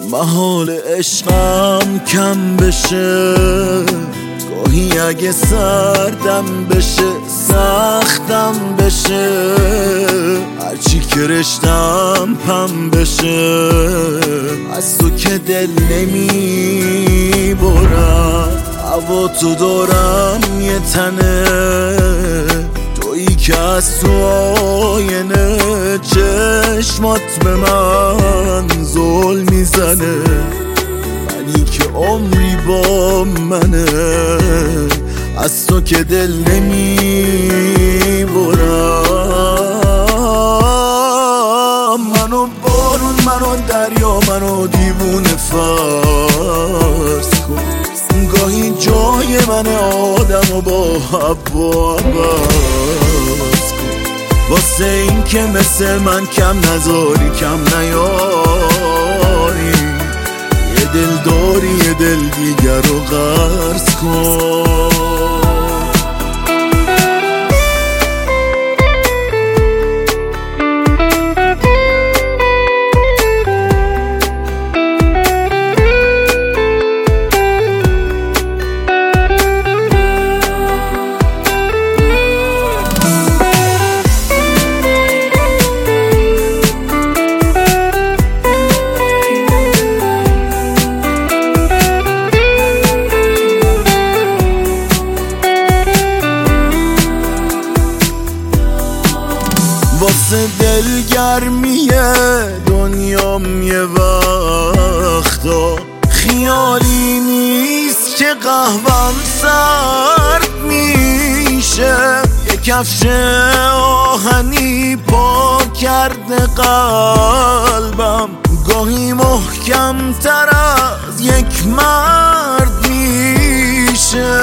محال عشقم کم بشه، گاهی اگه سردم بشه سختم بشه، هرچی که رشتم پم بشه، از تو که دل نمی برم. هوا تو دارم یه تنه، تویی که از تو آینه چشمات به من زل میزنه، منی که عمری با منه، از تو که دل نمی برم. منو بارون، منو دریا، منو دیوونه فرض کن، گاهی جای من آدم و با هوا عوض کن، واسه این که مثل من کم نذاری کم نیاری، یه دل داری یه دل دیگر رو قرض کن. واسه دلگرمیه دنیام یه وقتا خیالی نیست که قهوم سرد میشه، یه کفش آهنی پا کرده قلبم، گاهی محکم تر از یک مرد میشه.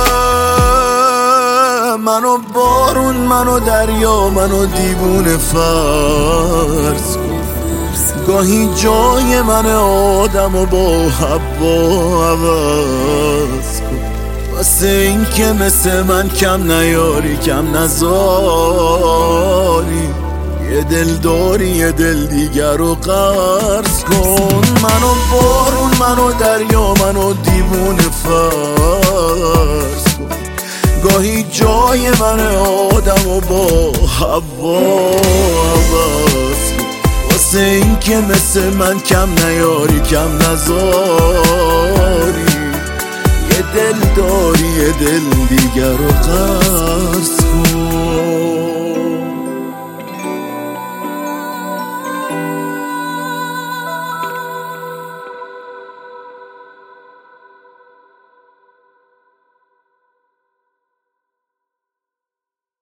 منو بارون، منو دریا، منو دیوونه فرض کن، گاهی جای من آدم و با هوا عوض کن، واسه این که مثل من کم نیاری کم نذاری، یه دل داری یه دل دیگر رو قرض کن. منو بارون، منو دریا، منو دیوونه فرض کن، گاهی جای من آدم و با هوا عوض کن، واسه این که مثل من کم نیاری کم نذاری، یه دل داری یه دل دیگر رو قرض کن.